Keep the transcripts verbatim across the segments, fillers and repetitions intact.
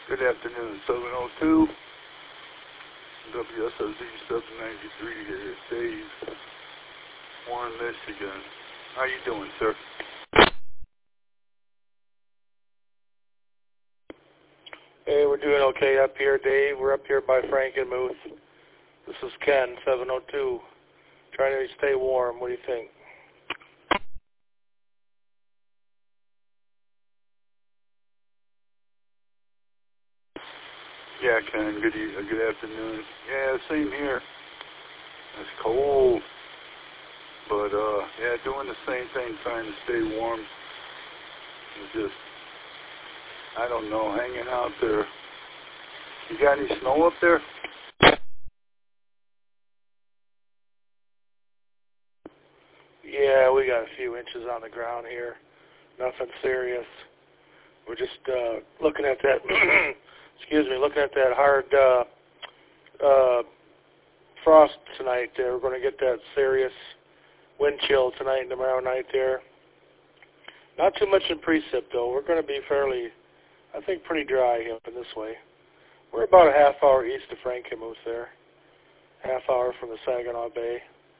Good afternoon, seven oh two, W S O Z seven ninety-three here, Dave, Warren, Michigan. How you doing, sir? Hey, we're doing okay up here, Dave. We're up here by Frankenmuth. This is Ken, seven oh two. Trying to stay warm. What do you think? Yeah, Ken, good, e- good afternoon. Yeah, same here. It's cold, but, uh, yeah, doing the same thing, trying to stay warm. And just, I don't know, hanging out there. You got any snow up there? Yeah, we got a few inches on the ground here. Nothing serious. We're just uh, looking at that, excuse me, looking at that hard uh, uh, frost tonight there. We're going to get that serious wind chill tonight and tomorrow night there. Not too much in precip, though. We're going to be fairly, I think, pretty dry up in this way. We're about a half hour east of Frankenmuth there. Half hour from the Saginaw Bay.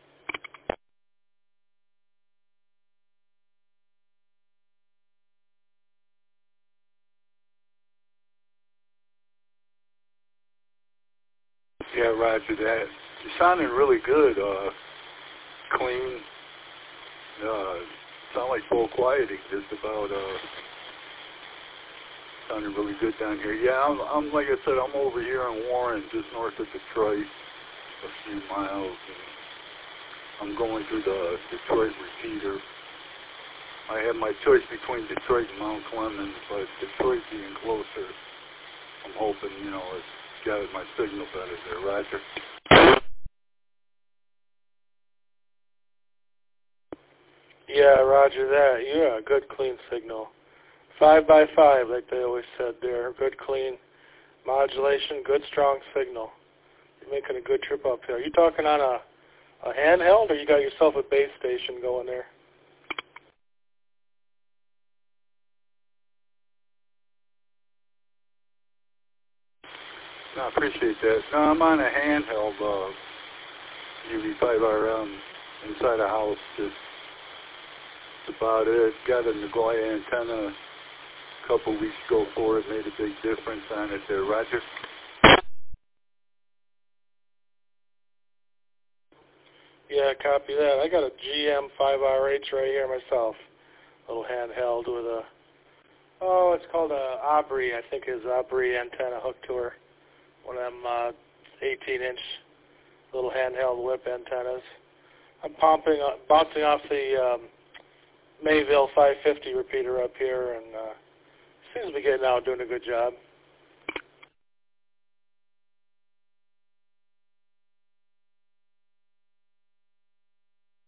Yeah, roger that. You sounding really good, uh, clean. Uh, sound like full quieting, just about, uh, sounding really good down here. Yeah, I'm, I'm, like I said, I'm over here in Warren, just north of Detroit, a few miles, and I'm going through the Detroit repeater. I had my choice between Detroit and Mount Clemens, but Detroit being closer, I'm hoping, you know, it's got my signal better there. Roger. Yeah, roger that. Yeah, good clean signal. Five by five, like they always said there. Good clean modulation, good strong signal. You're making a good trip up here. Are you talking on a, a handheld, or you got yourself a base station going there? No, I appreciate that. No, I'm on a handheld uh, U V five R M inside a house. Just that's about it. Got a Nagoya antenna a couple weeks ago for it. Made a big difference on it there. Roger. Yeah, copy that. I got a G M five R H right here myself. A little handheld with a, oh, it's called a Aubrey, I think is Aubrey antenna hooked to her. One of them uh, eighteen inch little handheld whip antennas. I'm pumping, uh, bouncing off the um, Mayville five fifty repeater up here, and uh, seems to be getting out, doing a good job.